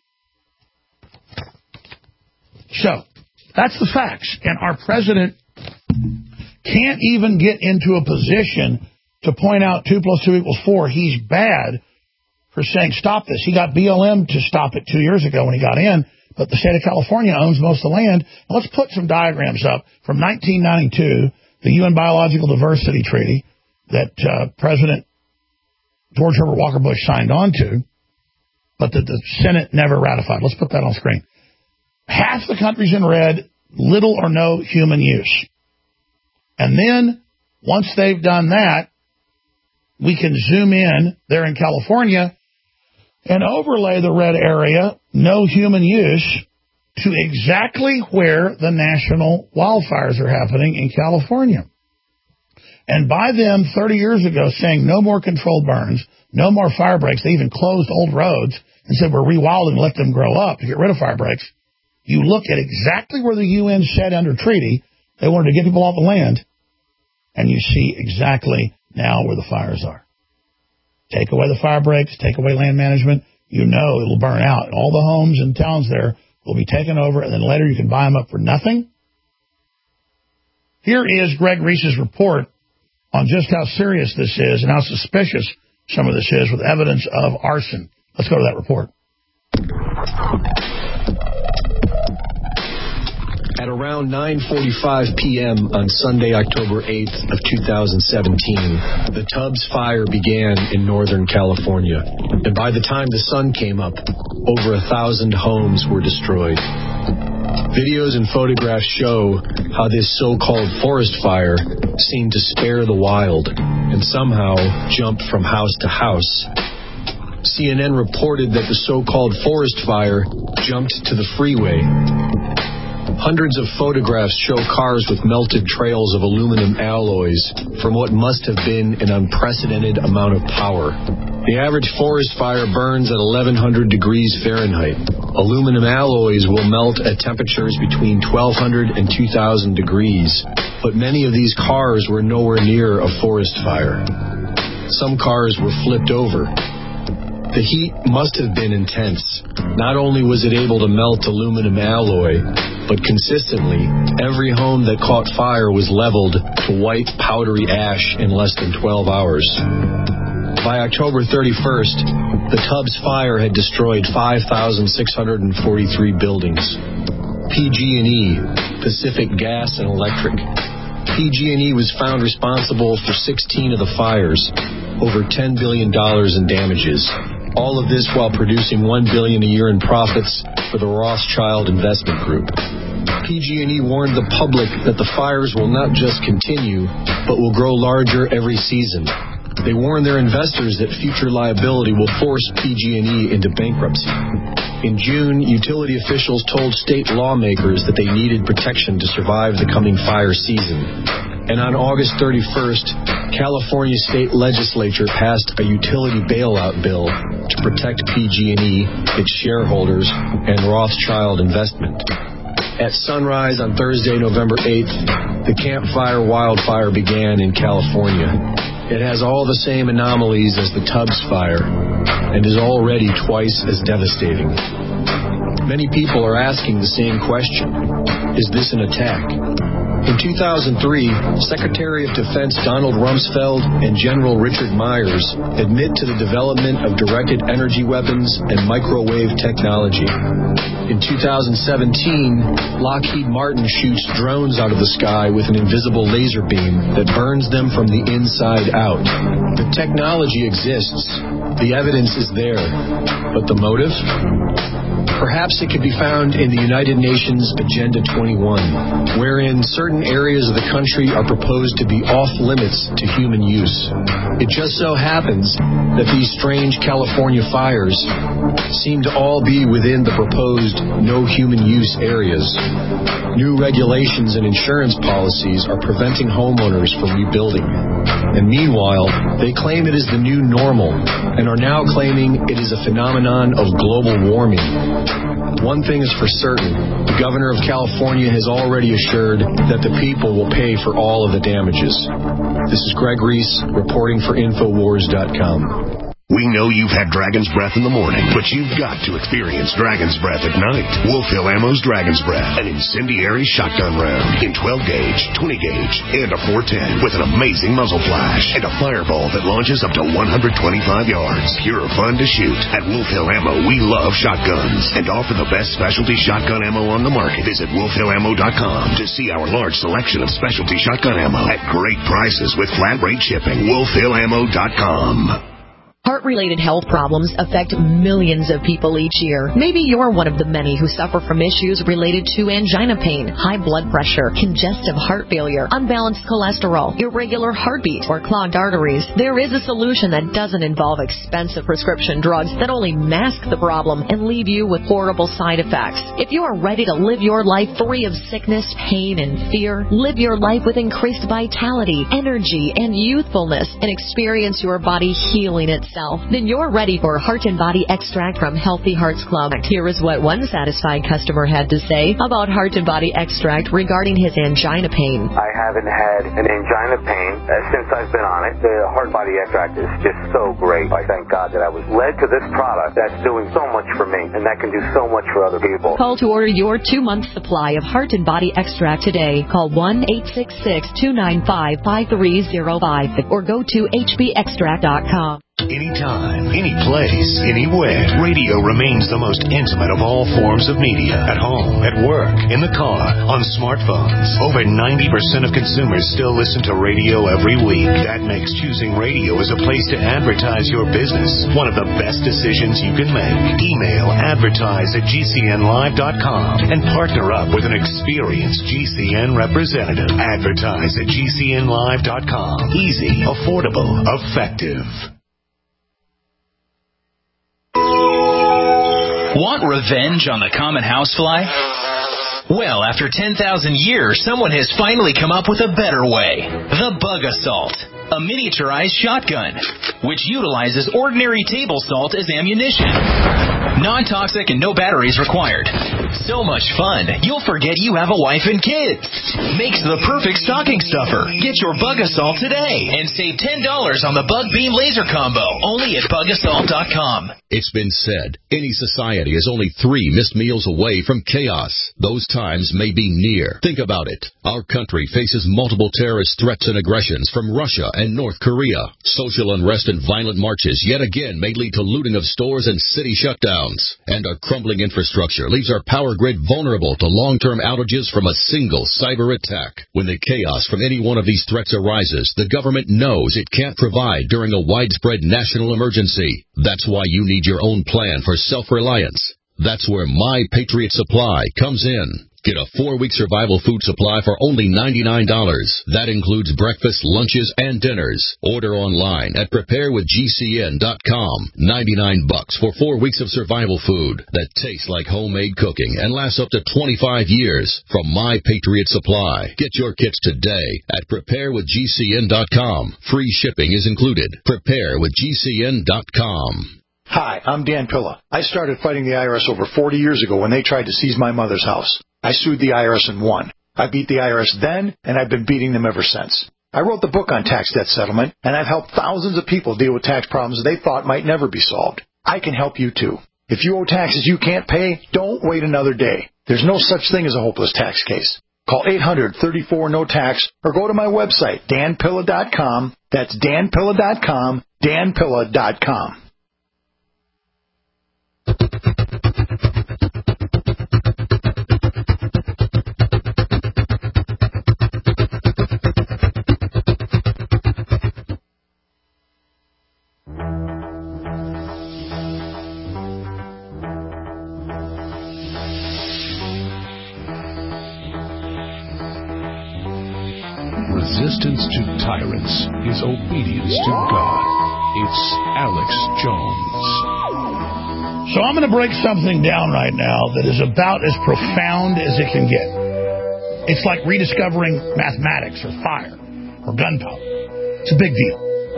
So, that's the facts. And our president can't even get into a position to point out two plus two equals four. He's bad for saying stop this. He got B L M to stop it two years ago when he got in, but the state of California owns most of the land. Now let's put some diagrams up from nineteen ninety-two, the U N Biological Diversity Treaty that uh, President George Herbert Walker Bush signed on to, but that the Senate never ratified. Let's put that on screen. Half the country's in red, little or no human use. And then, once they've done that, we can zoom in there in California and overlay the red area, no human use, to exactly where the national wildfires are happening in California. And by them, thirty years ago, saying no more controlled burns, no more fire breaks, they even closed old roads and said we're rewilding and let them grow up to get rid of fire breaks. You look at exactly where the U N said under treaty, They wanted to get people off the land, and you see exactly now where the fires are. Take away the fire breaks, take away land management, you know it will burn out. All the homes and towns there will be taken over, and then later you can buy them up for nothing. Here is Greg Reese's report on just how serious this is and how suspicious some of this is with evidence of arson. Let's go to that report. At around nine forty-five p.m. on Sunday, October eighth of two thousand seventeen, the Tubbs fire began in Northern California. And by the time the sun came up, over a thousand homes were destroyed. Videos and photographs show how this so-called forest fire seemed to spare the wild and somehow jumped from house to house. C N N reported that the so-called forest fire jumped to the freeway. Hundreds of photographs show cars with melted trails of aluminum alloys from what must have been an unprecedented amount of power. The average forest fire burns at eleven hundred degrees Fahrenheit. Aluminum alloys will melt at temperatures between twelve hundred and two thousand degrees, but many of these cars were nowhere near a forest fire. Some cars were flipped over. The heat must have been intense. Not only was it able to melt aluminum alloy, but consistently, every home that caught fire was leveled to white, powdery ash in less than twelve hours. By October thirty-first, the Tubbs fire had destroyed five thousand six hundred forty-three buildings. P G and E, Pacific Gas and Electric. P G and E was found responsible for sixteen of the fires, over ten billion dollars in damages. All of this while producing one billion dollars a year in profits for the Rothschild Investment Group. P G and E warned the public that the fires will not just continue, but will grow larger every season. They warned their investors that future liability will force P G and E into bankruptcy. In June, utility officials told state lawmakers that they needed protection to survive the coming fire season. And on August thirty-first, California state legislature passed a utility bailout bill to protect P G and E, its shareholders, and Rothschild Investment. At sunrise on Thursday, November eighth, the Camp Fire wildfire began in California. It has all the same anomalies as the Tubbs fire and is already twice as devastating. Many people are asking the same question: is this an attack? In two thousand three, Secretary of Defense Donald Rumsfeld and General Richard Myers admit to the development of directed energy weapons and microwave technology. In two thousand seventeen, Lockheed Martin shoots drones out of the sky with an invisible laser beam that burns them from the inside out. The technology exists. The evidence is there. But the motive? Perhaps it could be found in the United Nations Agenda twenty-one, wherein certain areas of the country are proposed to be off-limits to human use. It just so happens that these strange California fires seem to all be within the proposed no-human-use areas. New regulations and insurance policies are preventing homeowners from rebuilding. And meanwhile, they claim it is the new normal and are now claiming it is a phenomenon of global warming. One thing is for certain, the governor of California has already assured that the people will pay for all of the damages. This is Greg Reese reporting for Infowars dot com. We know you've had Dragon's Breath in the morning, but you've got to experience Dragon's Breath at night. Wolf Hill Ammo's Dragon's Breath, an incendiary shotgun round in twelve gauge, twenty gauge, and a four ten with an amazing muzzle flash and a fireball that launches up to one hundred twenty-five yards. Pure fun to shoot. At Wolf Hill Ammo, we love shotguns and offer the best specialty shotgun ammo on the market. Visit wolf hill ammo dot com to see our large selection of specialty shotgun ammo at great prices with flat rate shipping. wolf hill ammo dot com. Heart-related health problems affect millions of people each year. Maybe you're one of the many who suffer from issues related to angina pain, high blood pressure, congestive heart failure, unbalanced cholesterol, irregular heartbeat, or clogged arteries. There is a solution that doesn't involve expensive prescription drugs that only mask the problem and leave you with horrible side effects. If you are ready to live your life free of sickness, pain, and fear, live your life with increased vitality, energy, and youthfulness, and experience your body healing itself, yourself? Then you're ready for Heart and Body Extract from Healthy Hearts Club. Here is what one satisfied customer had to say about Heart and Body Extract regarding his angina pain. I haven't had an angina pain uh, since I've been on it. The Heart Body Extract is just so great. I thank God that I was led to this product that's doing so much for me, and that can do so much for other people. Call to order your two-month supply of Heart and Body Extract today. Call one eight six six, two nine five, five three zero five or go to h b extract dot com. Anytime, any place, anywhere, radio remains the most intimate of all forms of media. At home, at work, in the car, on smartphones. Over ninety percent of consumers still listen to radio every week. That makes choosing radio as a place to advertise your business one of the best decisions you can make. Email advertise at g c n live dot com and partner up with an experienced G C N representative. Advertise at g c n live dot com. Easy, affordable, effective. Want revenge on the common housefly? Well, after ten thousand years, someone has finally come up with a better way. The Bug Assault, a miniaturized shotgun, which utilizes ordinary table salt as ammunition. Non-toxic and no batteries required. So much fun, you'll forget you have a wife and kids. Makes the perfect stocking stuffer. Get your Bug Assault today and save ten dollars on the Bug Beam Laser Combo, only at bug assault dot com. It's been said, any society is only three missed meals away from chaos. Those times may be near. Think about it. Our country faces multiple terrorist threats and aggressions from Russia and North Korea. Social unrest and violent marches yet again may lead to looting of stores and city shutdowns. And our crumbling infrastructure leaves our power grid vulnerable to long-term outages from a single cyber attack. When the chaos from any one of these threats arises, the government knows it can't provide during a widespread national emergency. That's why you need your own plan for self-reliance. That's where My Patriot Supply comes in. Get a four-week survival food supply for only ninety-nine dollars. That includes breakfast, lunches, and dinners. Order online at prepare with g c n dot com. ninety-nine bucks for four weeks of survival food that tastes like homemade cooking and lasts up to twenty-five years from My Patriot Supply. Get your kits today at prepare with g c n dot com. Free shipping is included. prepare with g c n dot com. Hi, I'm Dan Pilla. I started fighting the I R S over forty years ago when they tried to seize my mother's house. I sued the I R S and won. I beat the I R S then, and I've been beating them ever since. I wrote the book on tax debt settlement, and I've helped thousands of people deal with tax problems they thought might never be solved. I can help you, too. If you owe taxes you can't pay, don't wait another day. There's no such thing as a hopeless tax case. Call eight hundred, thirty-four, N O T A X or go to my website, dan pilla dot com. That's dan pilla dot com, dan pilla dot com. Resistance to tyrants is obedience to God. It's Alex Jones. So I'm going to break something down right now that is about as profound as it can get. It's like rediscovering mathematics or fire or gunpowder. It's a big deal.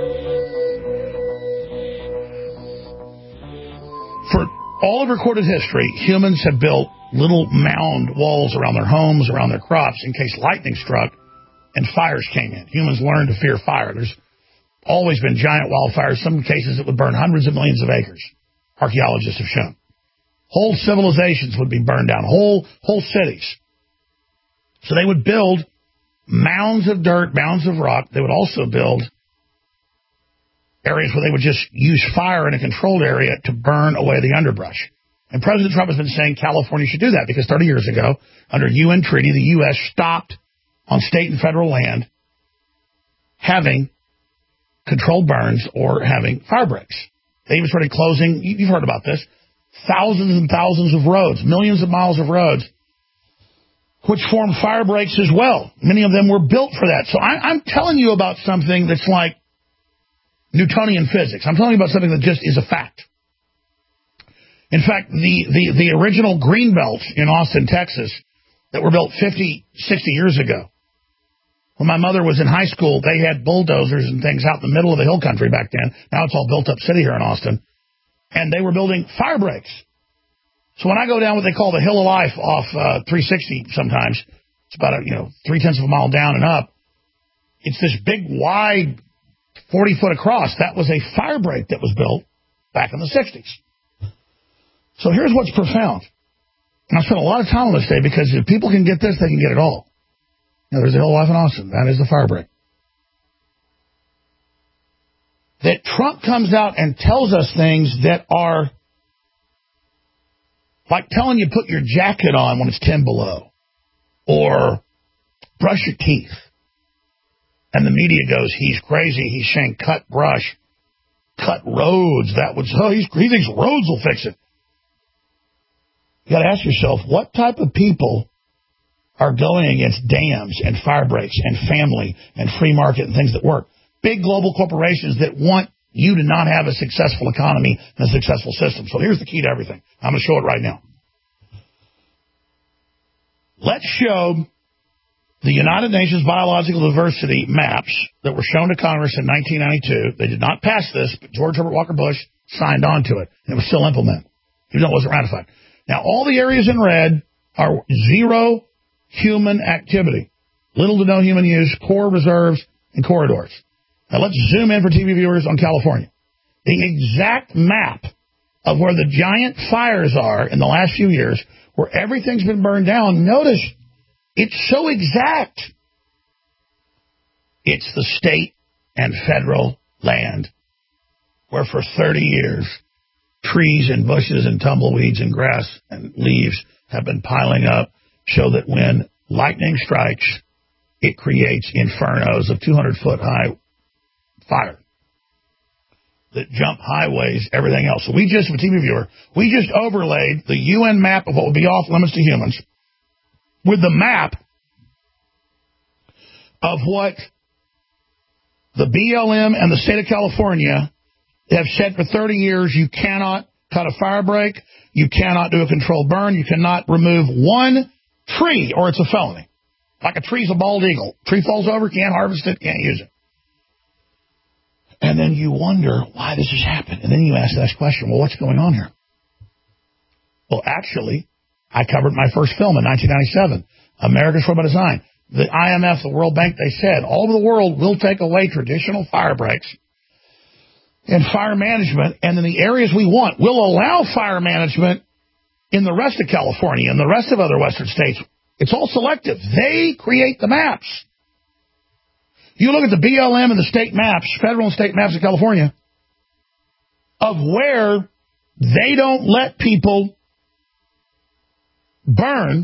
For all of recorded history, humans have built little mound walls around their homes, around their crops, in case lightning struck and fires came in. Humans learned to fear fire. There's always been giant wildfires, some cases that would burn hundreds of millions of acres. Archaeologists have shown. Whole civilizations would be burned down, whole whole cities. So they would build mounds of dirt, mounds of rock. They would also build areas where they would just use fire in a controlled area to burn away the underbrush. And President Trump has been saying California should do that because thirty years ago, under U N treaty, the U S stopped on state and federal land having controlled burns or having fire breaks. They even started closing, you've heard about this, thousands and thousands of roads, millions of miles of roads, which form fire breaks as well. Many of them were built for that. So I, I'm telling you about something that's like Newtonian physics. I'm telling you about something that just is a fact. In fact, the, the, the original green belts in Austin, Texas, that were built fifty, sixty years ago, When my mother was in high school, they had bulldozers and things out in the middle of the hill country back then. Now it's all built up city here in Austin. And they were building fire breaks. So when I go down what they call the Hill of Life off uh, three sixty sometimes, it's about, a, you know, three-tenths of a mile down and up. It's this big, wide, forty foot across. That was a fire break that was built back in the sixties. So here's what's profound. And I spent a lot of time on this day because if people can get this, they can get it all. You know, there's the Hill of Life in Austin. That is the fire break. That Trump comes out and tells us things that are like telling you put your jacket on when it's ten below. Or brush your teeth. And the media goes, he's crazy. He's saying cut brush, cut roads. That would, oh, he's, he thinks roads will fix it. You got to ask yourself, what type of people are going against dams and fire breaks and family and free market and things that work? Big global corporations that want you to not have a successful economy and a successful system. So here's the key to everything. I'm going to show it right now. Let's show the United Nations Biological Diversity maps that were shown to Congress in nineteen ninety-two. They did not pass this, but George Herbert Walker Bush signed on to it, and it was still implemented, even though it wasn't ratified. Now, all the areas in red are zero human activity, little to no human use, core reserves, and corridors. Now, let's zoom in for T V viewers on California. The exact map of where the giant fires are in the last few years, where everything's been burned down, notice it's so exact. It's the state and federal land where for thirty years, trees and bushes and tumbleweeds and grass and leaves have been piling up, so that when lightning strikes, it creates infernos of two hundred foot high fire that jump highways, everything else. So we just, for T V viewer, we just overlaid the U N map of what would be off limits to humans with the map of what the B L M and the state of California have said for thirty years. You cannot cut a fire break. You cannot do a controlled burn. You cannot remove one tree or it's a felony. Like a tree's a bald eagle. Tree falls over, can't harvest it, can't use it. And then you wonder why this has happened. And then you ask that question, well, what's going on here? Well, actually, I covered my first film in nineteen ninety-seven, America's Rule by Design. The I M F, the World Bank, they said all over the world will take away traditional fire breaks and fire management, and in the areas we want, we'll allow fire management in the rest of California and the rest of other western states. It's all selective. They create the maps. You look at the B L M and the state maps, federal and state maps of California, of where they don't let people burn,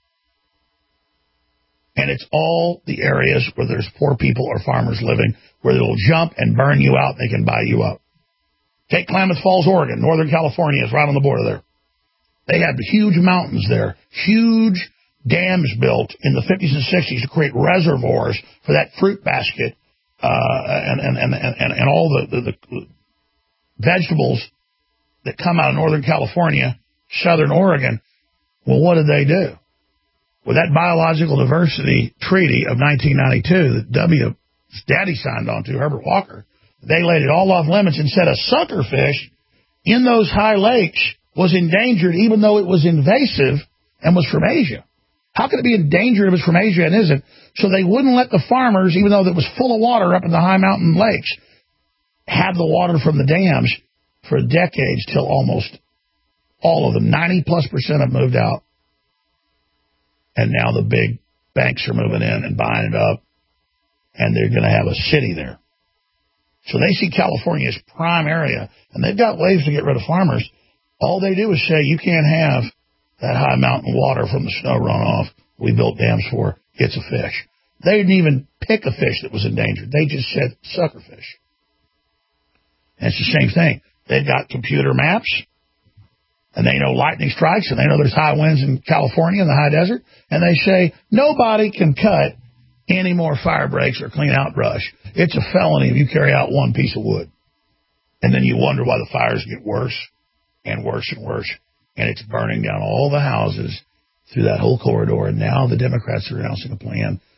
and it's all the areas where there's poor people or farmers living, where they'll jump and burn you out, they can buy you up. Take Klamath Falls, Oregon. Northern California is right on the border there. They had huge mountains there, huge dams built in the fifties and sixties to create reservoirs for that fruit basket uh, and, and, and, and, and all the, the, the vegetables that come out of Northern California, Southern Oregon. Well, what did they do? With that Biological Diversity Treaty of nineteen ninety-two that W. Daddy signed on to, Herbert Walker, they laid it all off limits and said a suckerfish in those high lakes was endangered even though it was invasive and was from Asia. How could it be endangered if it's from Asia and isn't? So they wouldn't let the farmers, even though it was full of water up in the high mountain lakes, have the water from the dams for decades till almost all of them, ninety plus percent have moved out. And now the big banks are moving in and buying it up, and they're going to have a city there. So they see California as prime area, and they've got ways to get rid of farmers. All they do is say, you can't have that high mountain water from the snow runoff we built dams for. It's a fish. They didn't even pick a fish that was endangered. They just said suckerfish. And it's the same thing. They've got computer maps, and they know lightning strikes, and they know there's high winds in California in the high desert, and they say nobody can cut any more fire breaks or clean out brush. It's a felony if you carry out one piece of wood. And then you wonder why the fires get worse and worse and worse, and it's burning down all the houses through that whole corridor. And now the Democrats are announcing a plan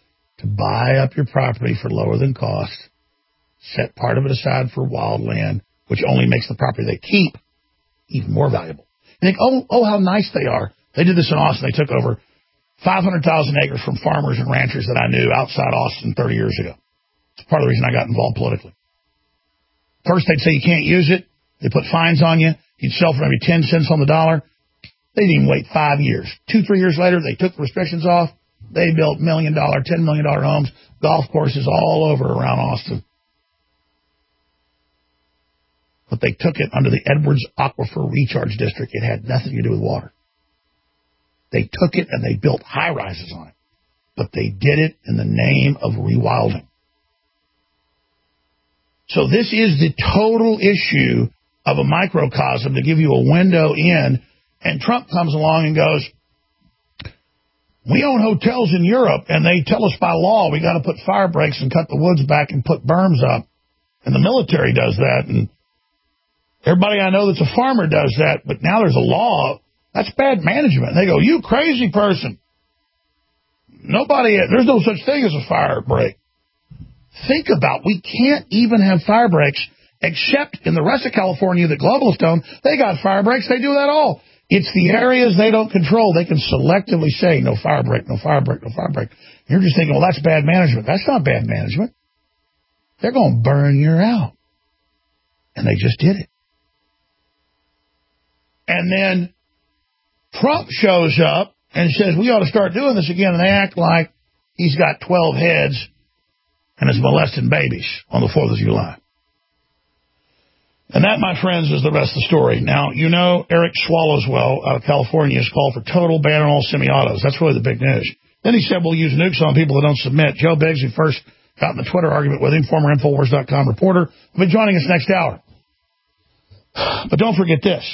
to buy up your property for lower than cost, set part of it aside for wildland, which only makes the property they keep even more valuable. You think, oh, oh, how nice they are. They did this in Austin. They took over five hundred thousand acres from farmers and ranchers that I knew outside Austin thirty years ago. It's part of the reason I got involved politically. First, they'd say you can't use it. They put fines on you. You'd sell for maybe ten cents on the dollar. They didn't even wait five years. Two, three years later, they took the restrictions off. They built million dollar, ten million dollar homes, golf courses all over around Austin. But they took it under the Edwards Aquifer Recharge District. It had nothing to do with water. They took it and they built high-rises on it. But they did it in the name of rewilding. So this is the total issue of a microcosm to give you a window in. And Trump comes along and goes, we own hotels in Europe, and they tell us by law we got to put fire breaks and cut the woods back and put berms up. And the military does that. And everybody I know that's a farmer does that. But now there's a law. That's bad management. And they go, you crazy person. Nobody, there's no such thing as a fire break. Think about, we can't even have fire breaks, except in the rest of California that globalists own. They got fire breaks. They do that all. It's the areas they don't control. They can selectively say, no fire break, no fire break, no fire break. You're just thinking, well, that's bad management. That's not bad management. They're going to burn you out. And they just did it. And then Trump shows up and says, we ought to start doing this again. And they act like he's got twelve heads and is molesting babies on the fourth of July. And that, my friends, is the rest of the story. Now, you know, Eric Swallowswell out of California has called for total ban on all semi-autos. That's really the big news. Then he said we'll use nukes on people that don't submit. Joe Biggs, who first got in the Twitter argument with him, former Infowars dot com reporter, will be joining us next hour. But don't forget this.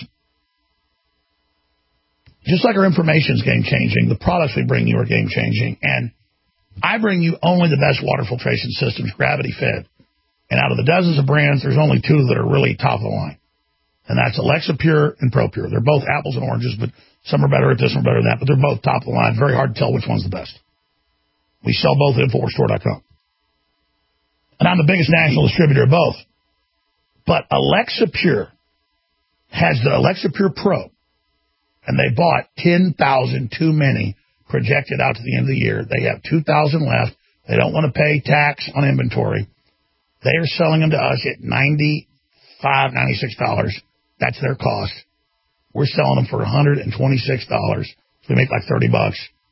Just like our information is game-changing, the products we bring you are game-changing. And I bring you only the best water filtration systems, gravity-fed. And out of the dozens of brands, there's only two that are really top of the line. And that's Alexa Pure and ProPure. They're both apples and oranges, but some are better at this, some are better than that. But they're both top of the line. Very hard to tell which one's the best. We sell both at Infowars Store dot com. And I'm the biggest national distributor of both. But Alexa Pure has the Alexa Pure Pro. And they bought ten thousand too many projected out to the end of the year. They have two thousand left. They don't want to pay tax on inventory. They are selling them to us at ninety-five dollars, ninety-six dollars. That's their cost. We're selling them for one hundred twenty-six dollars. So we make like thirty bucks.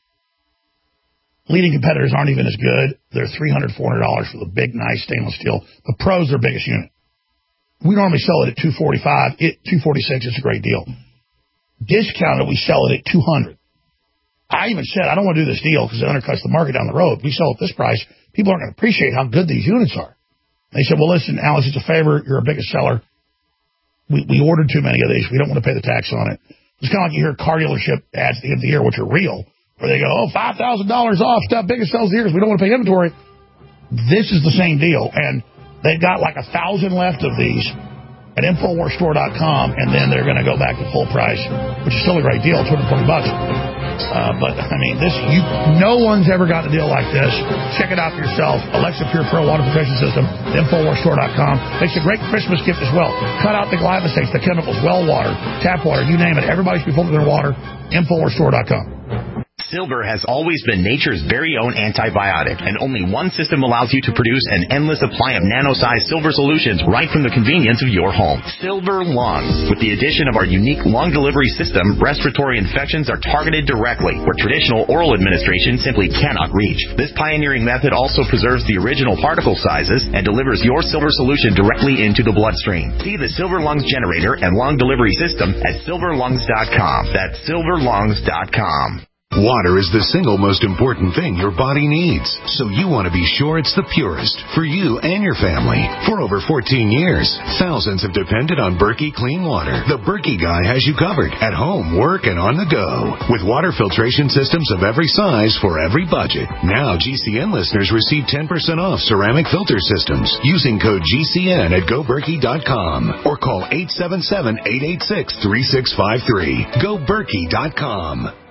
Leading competitors aren't even as good. They're three hundred dollars, four hundred dollars for the big, nice stainless steel. The Pro's their biggest unit. We normally sell it at two forty-five. It two forty-six is a great deal. Discounted, we sell it at two hundred. I even said, I don't want to do this deal because it undercuts the market down the road. If we sell at this price, people aren't going to appreciate how good these units are. They said, well, listen, Alex, it's a favor. You're a biggest seller. We, we ordered too many of these. We don't want to pay the tax on it. It's kind of like you hear car dealership ads at the end of the year, which are real, where they go, oh, five thousand dollars off stuff, biggest sells the years. We don't want to pay inventory. This is the same deal. And they've got like a thousand left of these at Infowars Store dot com, and then they're going to go back to full price, which is still a great deal, two hundred twenty bucks. Uh, but, I mean, this you, no one's ever gotten a deal like this. Check it out for yourself. Alexa Pure Pro Water Filtration System, Infowars Store dot com. Makes a great Christmas gift as well. Cut out the glyphosates, the chemicals, well water, tap water, you name it. Everybody should be filtering their water. Infowars Store dot com. Silver has always been nature's very own antibiotic, and only one system allows you to produce an endless supply of nano-sized silver solutions right from the convenience of your home. Silver Lungs. With the addition of our unique lung delivery system, respiratory infections are targeted directly, where traditional oral administration simply cannot reach. This pioneering method also preserves the original particle sizes and delivers your silver solution directly into the bloodstream. See the Silver Lungs generator and lung delivery system at silver lungs dot com. That's silver lungs dot com. Water is the single most important thing your body needs, so you want to be sure it's the purest for you and your family. For over fourteen years, thousands have depended on Berkey Clean Water. The Berkey guy has you covered at home, work, and on the go. With water filtration systems of every size for every budget. Now G C N listeners receive ten percent off ceramic filter systems using code G C N at go berkey dot com or call eight seven seven, eight eight six, three six five three. go berkey dot com.